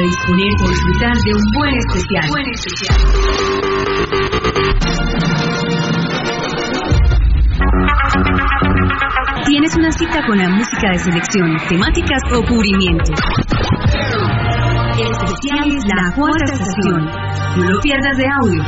disponer o disfrutar de un buen especial. Tienes una cita con la música de selección, temáticas o cubrimientos. El especial es La Cuarta Estación. No lo pierdas de audio.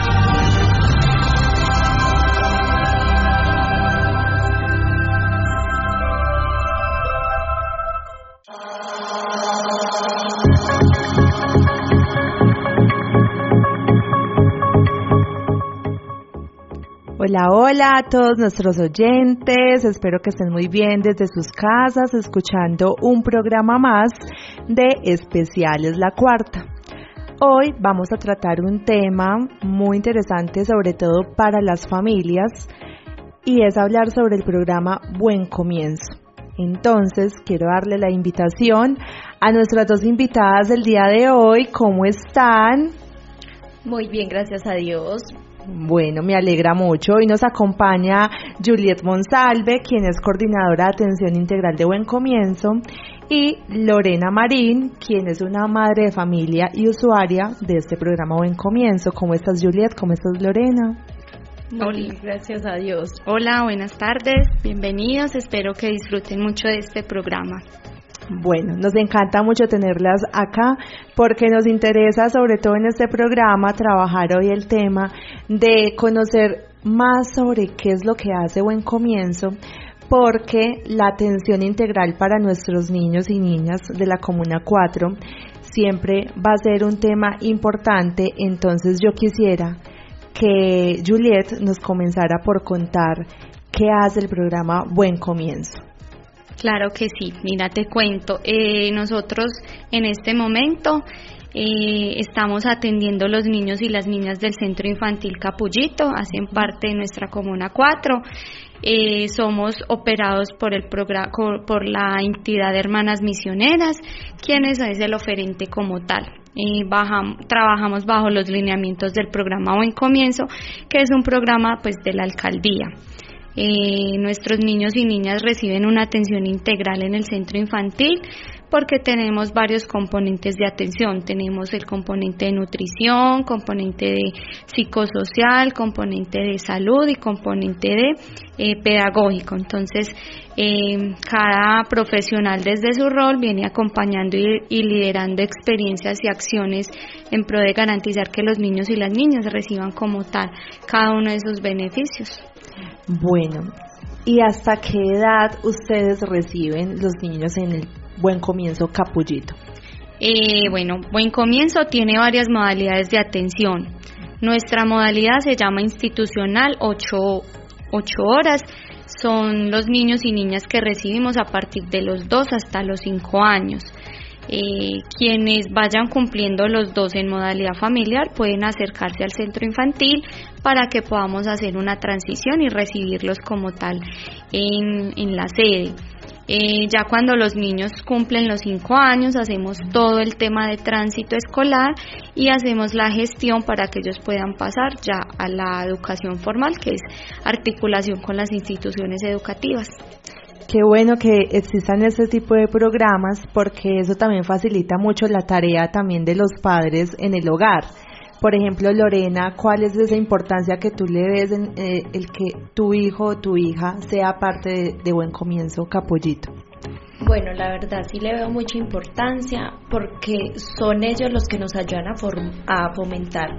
Hola, hola a todos nuestros oyentes, espero que estén muy bien desde sus casas escuchando un programa más de Especiales La Cuarta. Hoy vamos a tratar un tema muy interesante, sobre todo para las familias, y es hablar sobre el programa Buen Comienzo. Entonces, quiero darle la invitación a nuestras dos invitadas del día de hoy. ¿Cómo están? Muy bien, gracias a Dios. Bueno, me alegra mucho. Hoy nos acompaña Juliet Monsalve, quien es coordinadora de atención integral de Buen Comienzo, y Lorena Marín, quien es una madre de familia y usuaria de este programa Buen Comienzo. ¿Cómo estás, Juliet? ¿Cómo estás, Lorena? Muy bien, gracias a Dios. Hola, buenas tardes, bienvenidos, espero que disfruten mucho de este programa. Bueno, nos encanta mucho tenerlas acá porque nos interesa, sobre todo en este programa, trabajar hoy el tema de conocer más sobre qué es lo que hace Buen Comienzo, porque la atención integral para nuestros niños y niñas de la Comuna 4 siempre va a ser un tema importante. Entonces yo quisiera que Juliet nos comenzara por contar qué hace el programa Buen Comienzo. Claro que sí, mira, te cuento, nosotros en este momento estamos atendiendo los niños y las niñas del Centro Infantil Capullito, hacen parte de nuestra Comuna 4, somos operados por por la entidad de Hermanas Misioneras, quienes es el oferente como tal. Trabajamos bajo los lineamientos del programa Buen Comienzo, que es un programa pues de la alcaldía. Nuestros niños y niñas reciben una atención integral en el centro infantil porque tenemos varios componentes de atención. Tenemos el componente de nutrición, componente de psicosocial, componente de salud y componente de pedagógico. Entonces, cada profesional desde su rol viene acompañando y liderando experiencias y acciones en pro de garantizar que los niños y las niñas reciban como tal cada uno de esos beneficios. Bueno, ¿y hasta qué edad ustedes reciben los niños en el Buen Comienzo Capullito? Bueno, Buen Comienzo tiene varias modalidades de atención. Nuestra modalidad se llama institucional, 8 horas. Son los niños y niñas que recibimos a partir de los 2 hasta los 5 años. Quienes vayan cumpliendo los 2 en modalidad familiar pueden acercarse al centro infantil para que podamos hacer una transición y recibirlos como tal en la sede. Ya cuando los niños cumplen los 5 años hacemos todo el tema de tránsito escolar y hacemos la gestión para que ellos puedan pasar ya a la educación formal, que es articulación con las instituciones educativas. Qué bueno que existan este tipo de programas porque eso también facilita mucho la tarea también de los padres en el hogar. Por ejemplo, Lorena, ¿cuál es esa importancia que tú le ves en el que tu hijo o tu hija sea parte de Buen Comienzo Capullito? Bueno, la verdad sí le veo mucha importancia porque son ellos los que nos ayudan a fomentar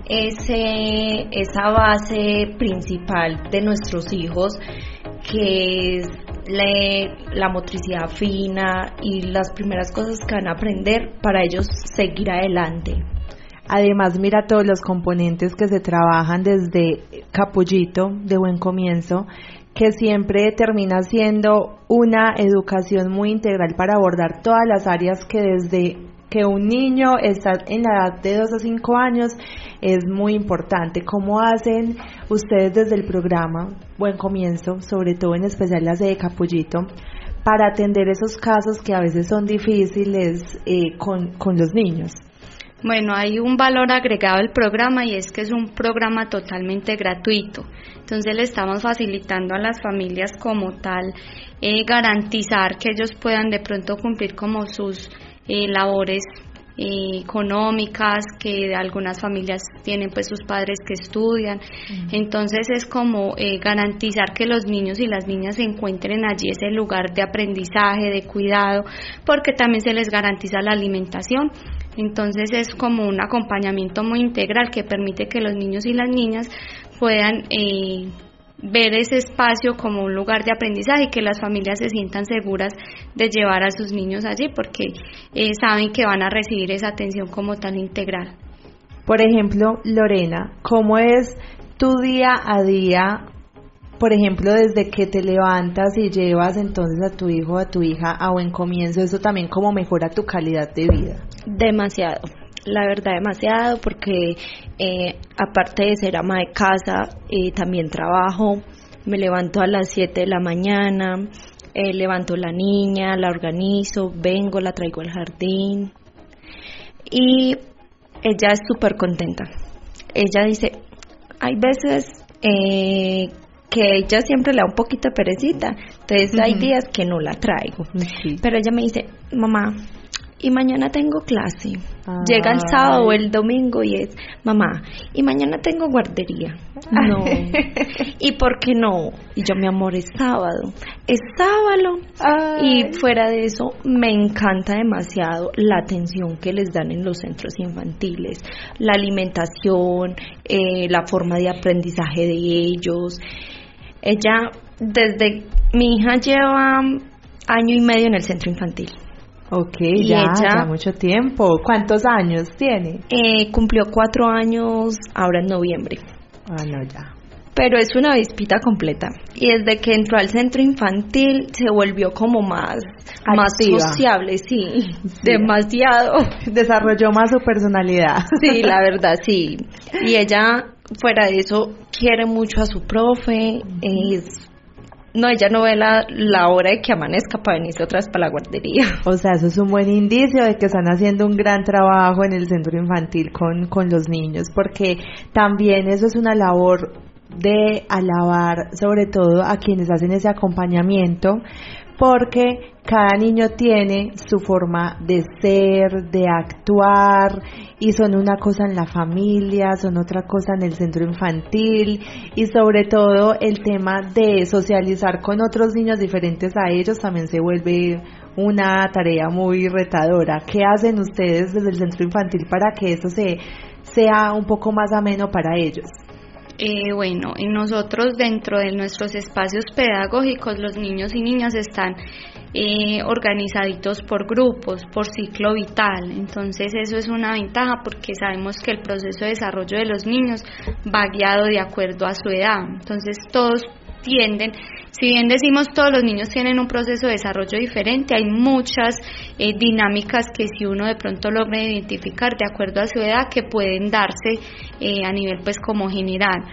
esa base principal de nuestros hijos, que es la motricidad fina y las primeras cosas que van a aprender para ellos seguir adelante. Además, mira todos los componentes que se trabajan desde Capullito, de Buen Comienzo, que siempre termina siendo una educación muy integral para abordar todas las áreas que desde que un niño está en la edad de 2 a 5 años es muy importante. ¿Cómo hacen ustedes desde el programa Buen Comienzo, sobre todo en especial la de Capullito, para atender esos casos que a veces son difíciles con los niños? Bueno, hay un valor agregado al programa y es que es un programa totalmente gratuito. Entonces le estamos facilitando a las familias como tal garantizar que ellos puedan de pronto cumplir como sus labores económicas, que algunas familias tienen pues sus padres que estudian. Entonces es como garantizar que los niños y las niñas se encuentren allí ese lugar de aprendizaje, de cuidado, porque también se les garantiza la alimentación. Entonces es como un acompañamiento muy integral que permite que los niños y las niñas puedan ver ese espacio como un lugar de aprendizaje y que las familias se sientan seguras de llevar a sus niños allí porque saben que van a recibir esa atención como tan integral. Por ejemplo, Lorena, ¿cómo es tu día a día? Por ejemplo, desde que te levantas y llevas entonces a tu hijo o a tu hija a Buen Comienzo, ¿eso también cómo mejora tu calidad de vida? Demasiado. La verdad demasiado, porque aparte de ser ama de casa, también trabajo, me levanto a las 7 de la mañana, levanto la niña, la organizo, vengo, la traigo al jardín y ella es súper contenta. Ella dice, hay veces que ella siempre le da un poquito de perecita, entonces hay días que no la traigo, pero ella me dice, mamá, y mañana tengo clase. Llega el sábado o el domingo y es, mamá, y mañana tengo guardería. No. ¿Y por qué no? Y yo, mi amor, es sábado. Es sábado. Y fuera de eso, me encanta demasiado la atención que les dan en los centros infantiles, la alimentación, la forma de aprendizaje de ellos. Ella, mi hija lleva 1 año y medio en el centro infantil. Ok, ya mucho tiempo. ¿Cuántos años tiene? Cumplió 4 años ahora en noviembre. No, ya. Pero es una avispita completa. Y desde que entró al centro infantil se volvió como más sociable, sí, demasiado. Desarrolló más su personalidad. Sí, la verdad, sí. Y ella, fuera de eso, quiere mucho a su profe, ella no ve la hora de que amanezca para venirse otra vez para la guardería. O sea, eso es un buen indicio de que están haciendo un gran trabajo en el centro infantil con los niños, porque también eso es una labor de alabar sobre todo a quienes hacen ese acompañamiento, porque cada niño tiene su forma de ser, de actuar, y son una cosa en la familia, son otra cosa en el centro infantil, y sobre todo el tema de socializar con otros niños diferentes a ellos también se vuelve una tarea muy retadora. ¿Qué hacen ustedes desde el centro infantil para que eso sea un poco más ameno para ellos? Bueno, nosotros dentro de nuestros espacios pedagógicos los niños y niñas están organizaditos por grupos, por ciclo vital. Entonces eso es una ventaja porque sabemos que el proceso de desarrollo de los niños va guiado de acuerdo a su edad. Entonces todos tienden, si bien decimos todos los niños tienen un proceso de desarrollo diferente, hay muchas dinámicas que si uno de pronto logra identificar de acuerdo a su edad que pueden darse a nivel pues como general.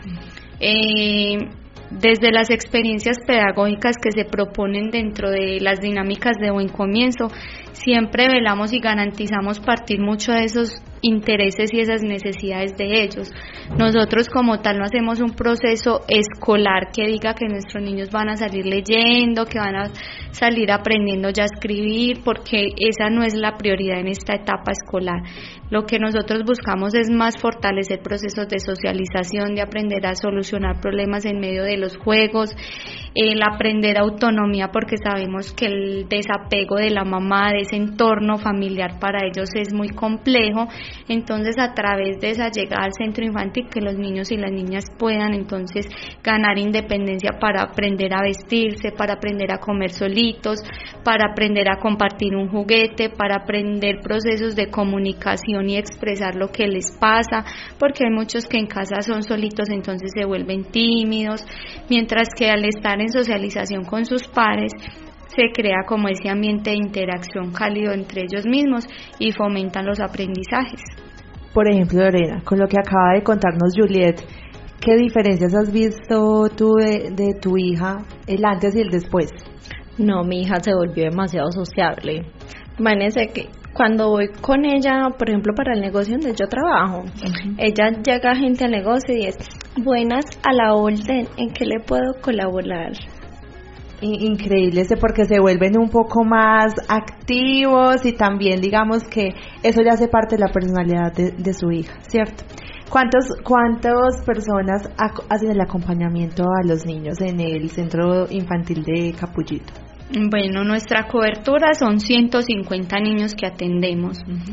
Desde las experiencias pedagógicas que se proponen dentro de las dinámicas de Buen Comienzo, siempre velamos y garantizamos partir mucho de esos intereses y esas necesidades de ellos. Nosotros como tal no hacemos un proceso escolar que diga que nuestros niños van a salir leyendo, que van a salir aprendiendo ya a escribir, porque esa no es la prioridad en esta etapa escolar. Lo que nosotros buscamos es más fortalecer procesos de socialización, de aprender a solucionar problemas en medio de los juegos, el aprender autonomía, porque sabemos que el desapego de la mamá, de ese entorno familiar para ellos es muy complejo. Entonces a través de esa llegada al centro infantil, que los niños y las niñas puedan entonces ganar independencia para aprender a vestirse, para aprender a comer solitos, para aprender a compartir un juguete, para aprender procesos de comunicación y expresar lo que les pasa, porque hay muchos que en casa son solitos, entonces se vuelven tímidos, mientras que al estar en socialización con sus pares se crea como ese ambiente de interacción cálido entre ellos mismos y fomentan los aprendizajes. Por ejemplo, Lorena, con lo que acaba de contarnos Juliet, ¿qué diferencias has visto tú de tu hija, el antes y el después? No, mi hija se volvió demasiado sociable. Imagínense que cuando voy con ella, por ejemplo, para el negocio donde yo trabajo, ella llega gente al negocio y es, buenas, a la orden, ¿en qué le puedo colaborar? Increíble, porque se vuelven un poco más activos y también digamos que eso ya hace parte de la personalidad de su hija, ¿cierto? ¿Cuántas personas hacen el acompañamiento a los niños en el Centro Infantil de Capullito? Bueno, nuestra cobertura son 150 niños que atendemos.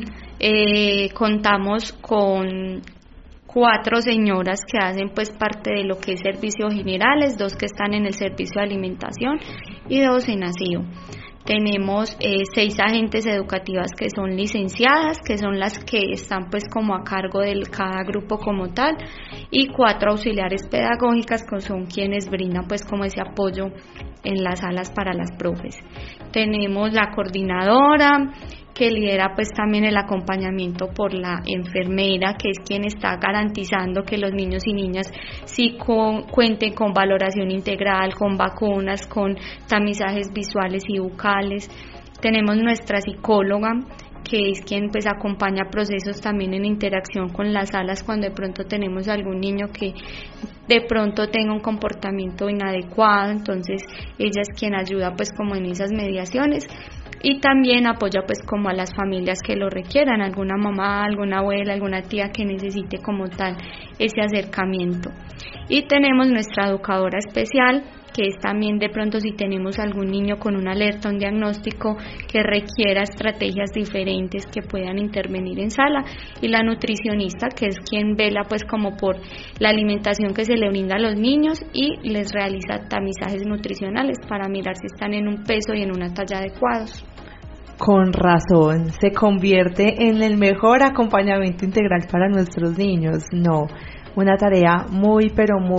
Contamos con 4 señoras que hacen pues parte de lo que es servicios generales, 2 que están en el servicio de alimentación y 2 en asilo. Tenemos 6 agentes educativas que son licenciadas, que son las que están pues como a cargo de cada grupo como tal, y 4 auxiliares pedagógicas que son quienes brindan pues como ese apoyo en las salas para las profes. Tenemos la coordinadora, que lidera pues también el acompañamiento por la enfermera, que es quien está garantizando que los niños y niñas sí cuenten con valoración integral, con vacunas, con tamizajes visuales y bucales. Tenemos nuestra psicóloga, que es quien pues acompaña procesos también en interacción con las salas cuando de pronto tenemos algún niño que de pronto tenga un comportamiento inadecuado, entonces ella es quien ayuda pues como en esas mediaciones. Y también apoya pues como a las familias que lo requieran, alguna mamá, alguna abuela, alguna tía que necesite como tal ese acercamiento. Y tenemos nuestra educadora especial, que es también de pronto si tenemos algún niño con una alerta, un diagnóstico que requiera estrategias diferentes que puedan intervenir en sala, y la nutricionista, que es quien vela pues como por la alimentación que se le brinda a los niños y les realiza tamizajes nutricionales para mirar si están en un peso y en una talla adecuados. Con razón, se convierte en el mejor acompañamiento integral para nuestros niños. No, una tarea muy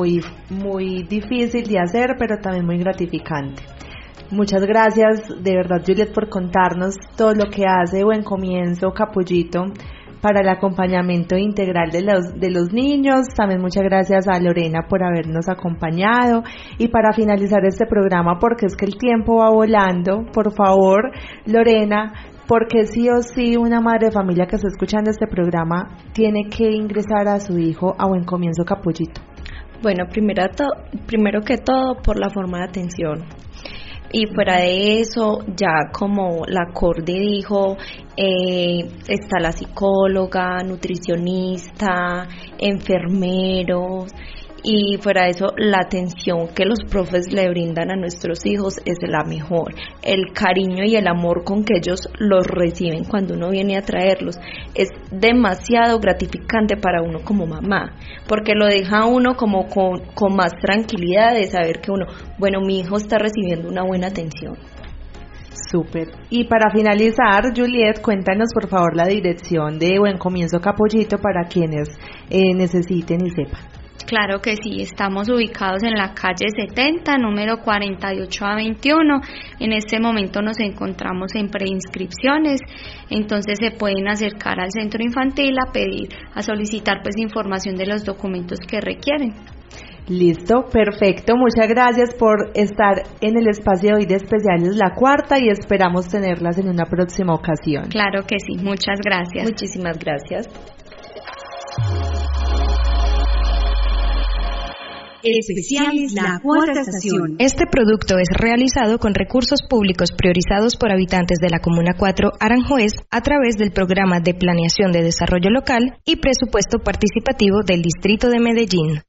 difícil de hacer, pero también muy gratificante. Muchas gracias, de verdad, Juliet, por contarnos todo lo que hace Buen Comienzo Capullito para el acompañamiento integral de los niños. También muchas gracias a Lorena por habernos acompañado. Y para finalizar este programa, porque es que el tiempo va volando, por favor, Lorena, porque sí o sí una madre de familia que está escuchando este programa tiene que ingresar a su hijo a Buen Comienzo Capullito. Bueno, primero que todo por la forma de atención. Y fuera de eso, ya como la Cordi dijo, está la psicóloga, nutricionista, enfermeros, y fuera de eso la atención que los profes le brindan a nuestros hijos es la mejor. El cariño y el amor con que ellos los reciben cuando uno viene a traerlos es demasiado gratificante para uno como mamá, porque lo deja uno como con más tranquilidad de saber que bueno, mi hijo está recibiendo una buena atención. Súper. Y para finalizar, Juliet, cuéntanos por favor la dirección de Buen Comienzo Capullito para quienes necesiten y sepan. Claro que sí, estamos ubicados en la calle 70, número 48 a 21. En este momento nos encontramos en preinscripciones, entonces se pueden acercar al centro infantil a solicitar pues información de los documentos que requieren. Listo, perfecto. Muchas gracias por estar en el espacio de hoy de Especiales La Cuarta y esperamos tenerlas en una próxima ocasión. Claro que sí, muchas gracias. Muchísimas gracias. Especiales La Cuarta Estación. Este producto es realizado con recursos públicos priorizados por habitantes de la Comuna 4 Aranjuez a través del Programa de Planeación de Desarrollo Local y Presupuesto Participativo del Distrito de Medellín.